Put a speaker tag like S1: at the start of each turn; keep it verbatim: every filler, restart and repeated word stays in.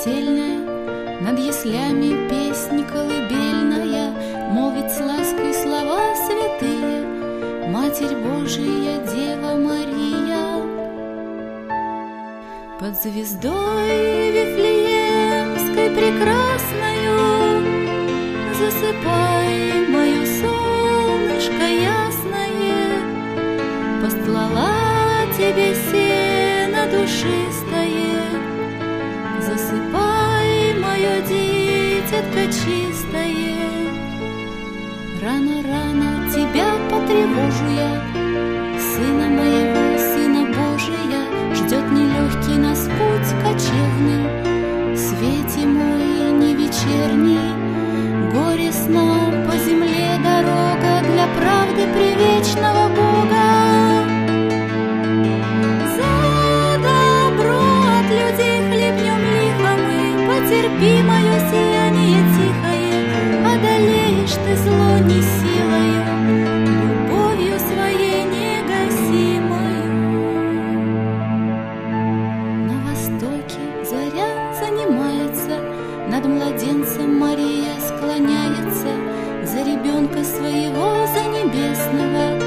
S1: Котельная, над яслями песнь колыбельная, молвит с лаской слова святые Матерь Божия, Дева Мария. Под звездой Вифлеемской прекрасною засыпай, мое солнышко ясное, постлала тебе сено душистое. Засыпай, мое дитятко чистое. Рано-рано тебя потревожу я, сына моего, сына Божия, ждет нелегкий нас путь кочевный, свете мой не вечерний, горестно по земле дорога для правды привечного Бога. Терпи мое сияние тихое, одолеешь ты зло не силою, любовью своей негасимою. На востоке заря занимается, над младенцем Мария склоняется, за ребенка своего, за небесного